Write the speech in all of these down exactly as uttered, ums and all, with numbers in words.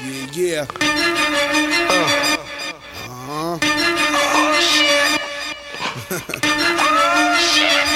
Yeah, yeah. Uh. Uh-huh. Oh, shit. Oh, shit.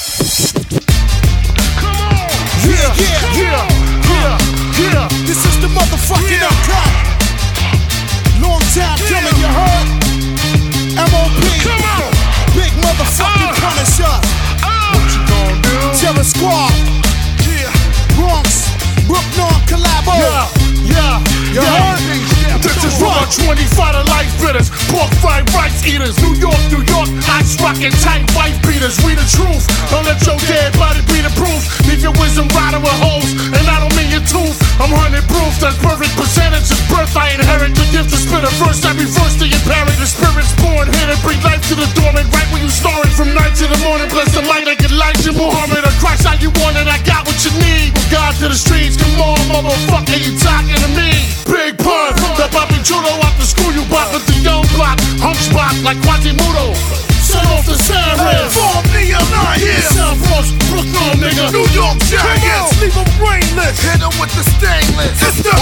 Come on. Yeah, yeah, yeah, yeah, yeah. This is the motherfucking yeah. Uncut. Long time coming, you heard? M O P. Come on. Big motherfucking uh. Punisher. Uh. What you gonna do? Terror Squad. Yeah. Bronx. Brooklyn collabo. Yeah, yeah, you yeah. heard? This is for my twenty-five to life bitters, pork fried rice eaters, New York, New York, ice rockin' tight wife beaters. We the truth, don't let your dead body be the proof. Leave your wisdom rotting with holes, and I don't mean your tooth. I'm hundred proof, that's perfect percentage. It's birth I inherit, the gift to spit a verse. I reverse the inherit, the spirit's born here to bring life to the dormant. Right when you snoring from night to the morning, bless the light like Elijah Muhammad. Or Christ, how you want it, I got what you need. With God to the streets, come on, motherfucker, you talking to me. Big pun, the Bobby Judo out the school you bought with the young block, hunchback like Quasimodo. Set off the sirens. Form the alliance. South Bronx, Brooklyn, nigga. New York Giants. Leave them brainless. Hit them with the stainless. It's the.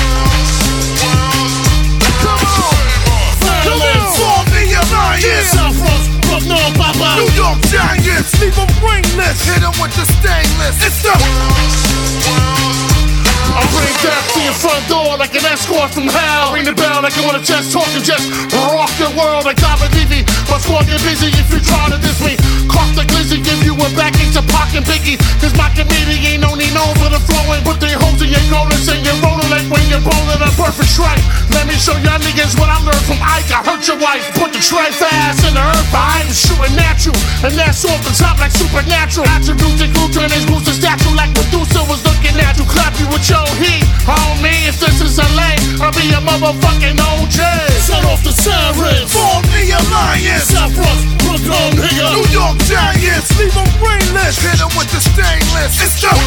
Come on. Come on. Form the alliance. South Bronx, Brooklyn, Papa. New York Giants. Leave them brainless. Hit them with the stainless. It's the. I bring death to your front door like an escort from hell. Ring the bell like I wanna just talk and just rock the world like David Levy. My squad get busy if you try to diss me. Cock the glizzy, give you a back into Pac and Biggie. Cause my comedian ain't only known for the flowing. Put their holes in your golden, and you're rolling like when you're bowling a perfect strike. Let me show y'all niggas what I learned from Ike. I hurt your wife, put the tray fast in the earth. I ain't shooting at you, and that's off the top like supernatural. Attributes and glue turn his moves to statue like Medusa was looking at you. Clap you with your heat. Homie, if this is L A, I'll be a motherfucking O J. Set off the sirens. Form the alliance. South Bronx, Brooklyn, nigga. New York Giants. Leave them brainless. Hit them with the stainless. It's the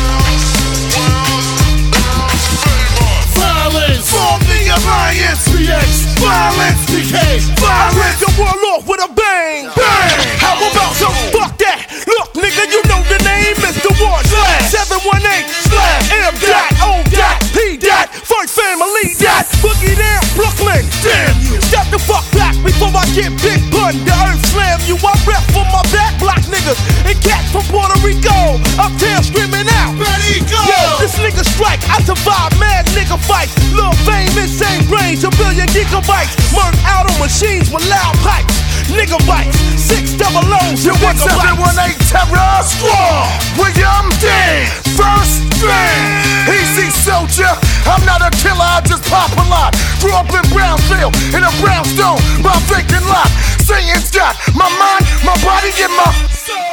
violence. Form the alliance. B X. Violence. B K. Violence. The world off with a bang. Bang. How about some fuck that? Look, nigga, you know the name. Mister One Slash. seven one eight Slash. M. Dot. O. Dot. P. Dot. First family. Dot. Boogie down. Brooklyn. Damn you. Step the fuck back before I get big pun. The earth slam you. I rep for my back block niggas. And cats from Puerto Rico. Uptown screaming out. Ready, go. Yo, this nigga strike. I survive mad nigga fights. Lil' fame, insane brains. A billion gigabytes. Murk out on machines with loud pipes. Nigga bites. Six double O's. You want seven one eight Terror Squad. William D. First thing. Easy soldier. I'm not a killer, I just pop a lot. Grew up in Brownsville, in a brownstone, my vacant lot. Saying's got my mind, my body, and my soul.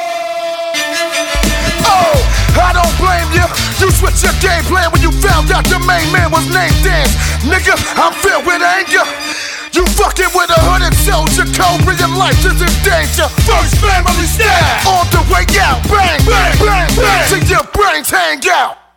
Oh, I don't blame you. You switched your game plan when you found out your main man was named Dance. Nigga, I'm filled with anger. You fucking with a hooded soldier, Cobra, your life is in danger. First family style, on the way out, bang, bang, bang, bang, till your brains hang out.